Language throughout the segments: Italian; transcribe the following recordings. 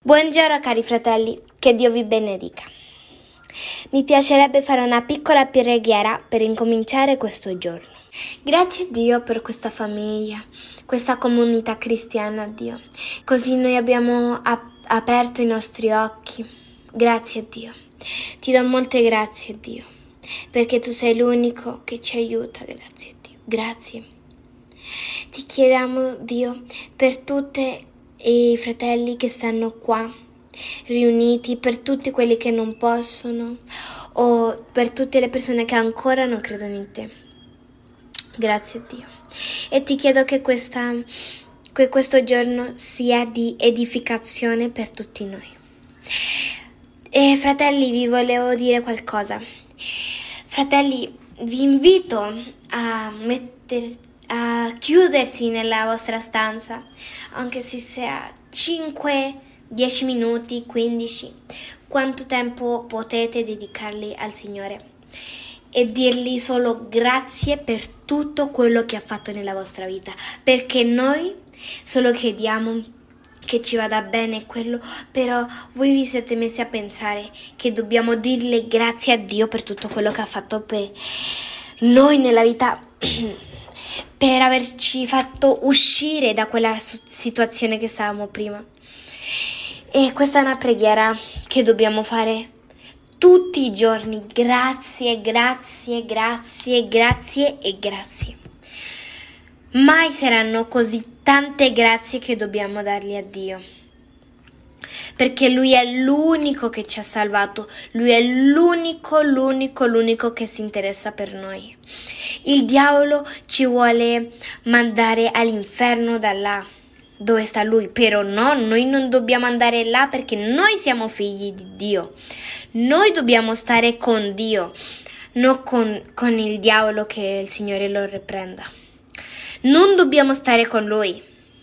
Buongiorno cari fratelli, che Dio vi benedica. Mi piacerebbe fare una piccola preghiera per incominciare questo giorno. Grazie a Dio per questa famiglia, questa comunità cristiana, Dio. Così noi abbiamo aperto i nostri occhi. Grazie a Dio. Ti do molte grazie, Dio, perché tu sei l'unico che ci aiuta. Grazie a Dio. Grazie. Ti chiediamo, Dio, per tutti i fratelli che stanno qua riuniti, per tutti quelli che non possono o per tutte le persone che ancora non credono in te. Grazie a Dio. E ti chiedo che questo giorno sia di edificazione per tutti noi. E fratelli, vi volevo dire qualcosa. Fratelli, vi invito a chiudersi nella vostra stanza, anche se sia 5, 10 minuti, 15, quanto tempo potete dedicarli al Signore e dirgli solo grazie per tutto quello che ha fatto nella vostra vita, perché noi solo chiediamo che ci vada bene quello, però voi vi siete messi a pensare che dobbiamo dirle grazie a Dio per tutto quello che ha fatto per noi nella vita, per averci fatto uscire da quella situazione che stavamo prima. E questa è una preghiera che dobbiamo fare tutti i giorni. Grazie, grazie, grazie, grazie e grazie. Mai saranno così tante grazie che dobbiamo dargli a Dio, perché Lui è l'unico che ci ha salvato, Lui è l'unico che si interessa per noi. Il diavolo ci vuole mandare all'inferno da là, dove sta Lui, però no, noi non dobbiamo andare là perché noi siamo figli di Dio. Noi dobbiamo stare con Dio, non con il diavolo, che il Signore lo riprenda. Non dobbiamo stare con Lui.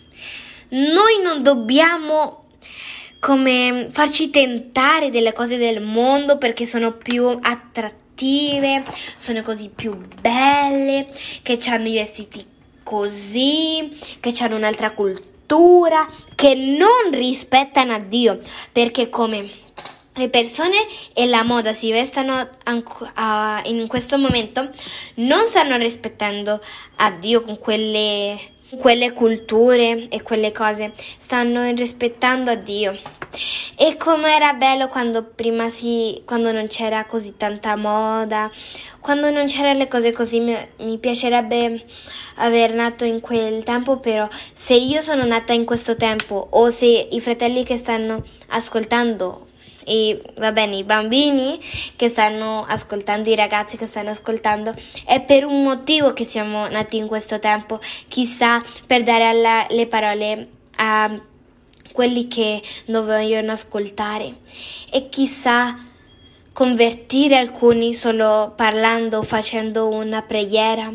Noi non dobbiamo come farci tentare delle cose del mondo perché sono più attrattive, sono così più belle, che hanno i vestiti così, che hanno un'altra cultura, che non rispettano a Dio, perché come le persone e la moda si vestono in questo momento, non stanno rispettando a Dio con quelle culture e quelle cose, stanno rispettando a Dio. E come era bello quando non c'era così tanta moda, quando non c'erano le cose così, mi piacerebbe aver nato in quel tempo, però se io sono nata in questo tempo, o se i fratelli che stanno ascoltando, e va bene, i bambini che stanno ascoltando, i ragazzi che stanno ascoltando, è per un motivo che siamo nati in questo tempo, chissà per dare le parole a quelli che non vogliono ascoltare, e chissà convertire alcuni solo parlando o facendo una preghiera,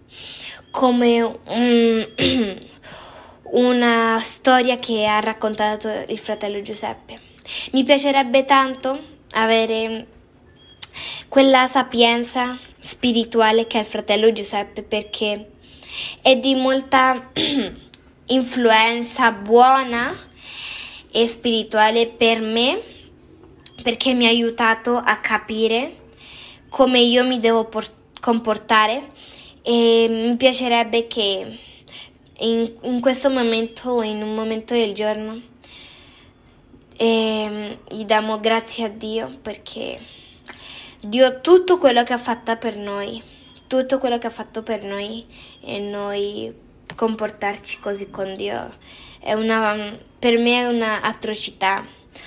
come una storia che ha raccontato il fratello Giuseppe. Mi piacerebbe tanto avere quella sapienza spirituale che ha il fratello Giuseppe, perché è di molta influenza buona e spirituale per me, perché mi ha aiutato a capire come io mi devo comportare, e mi piacerebbe che in questo momento, in un momento del giorno, gli diamo grazie a Dio, perché Dio tutto quello che ha fatto per noi, e noi comportarci così con Dio per me è una atrocità.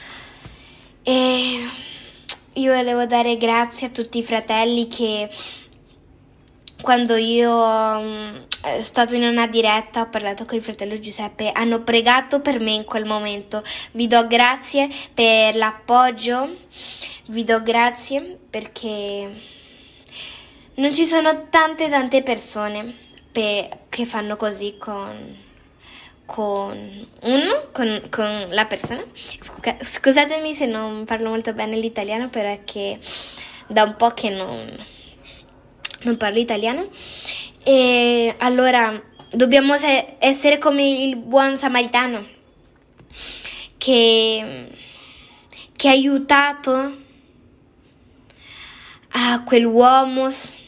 E io volevo dare grazie a tutti i fratelli che, quando io sono stato in una diretta, ho parlato con il fratello Giuseppe, hanno pregato per me in quel momento. Vi do grazie per l'appoggio, vi do grazie perché non ci sono tante persone che fanno così con la persona. Scusatemi se non parlo molto bene l'italiano, però è che da un po' che non parlo italiano, e allora dobbiamo essere come il buon samaritano, che ha aiutato a quell'uomo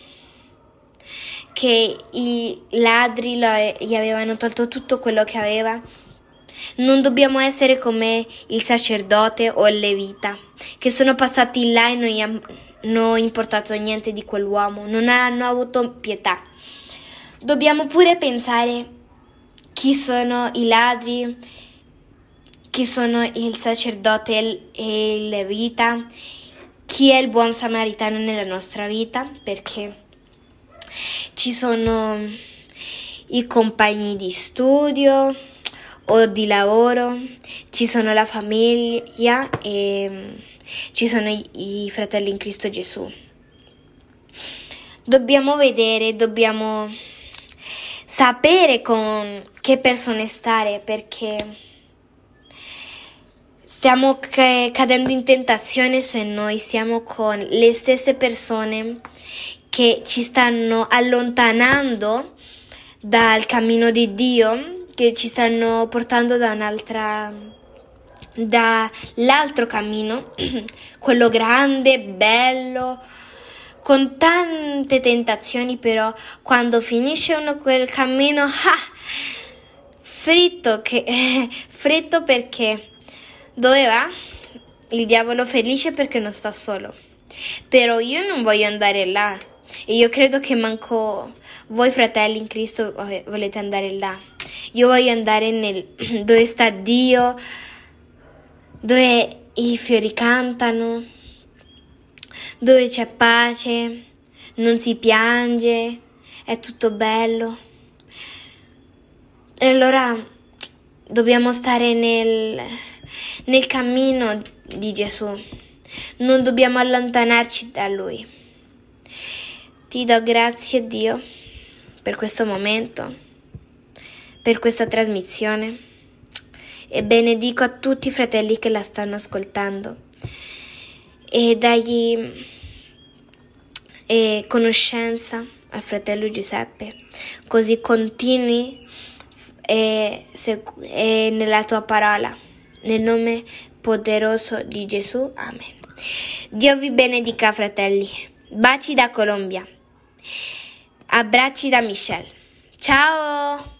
che i ladri gli avevano tolto tutto quello che aveva. Non dobbiamo essere come il sacerdote o il levita, che sono passati là e non hanno importato niente di quell'uomo, non hanno avuto pietà. Dobbiamo pure pensare chi sono i ladri, chi sono il sacerdote e il levita, chi è il buon samaritano nella nostra vita, perché ci sono i compagni di studio o di lavoro, ci sono la famiglia e ci sono i fratelli in Cristo Gesù. Dobbiamo vedere, dobbiamo sapere con che persone stare, perché stiamo cadendo in tentazione se noi siamo con le stesse persone che ci stanno allontanando dal cammino di Dio, che ci stanno portando dall'altro cammino, quello grande, bello, con tante tentazioni, però quando finisce uno quel cammino, fritto perché dove va? Il diavolo felice perché non sta solo. Però io non voglio andare là. E io credo che manco voi fratelli in Cristo volete andare là. Io voglio andare dove sta Dio, dove i fiori cantano, dove c'è pace, non si piange, è tutto bello. E allora dobbiamo stare nel cammino di Gesù. Non dobbiamo allontanarci da Lui. Ti do grazie, Dio, per questo momento, per questa trasmissione e benedico a tutti i fratelli che la stanno ascoltando e dagli conoscenza al fratello Giuseppe, così continui nella tua parola, nel nome poderoso di Gesù, amen. Dio vi benedica, fratelli. Baci da Colombia. Abbracci da Michelle. Ciao!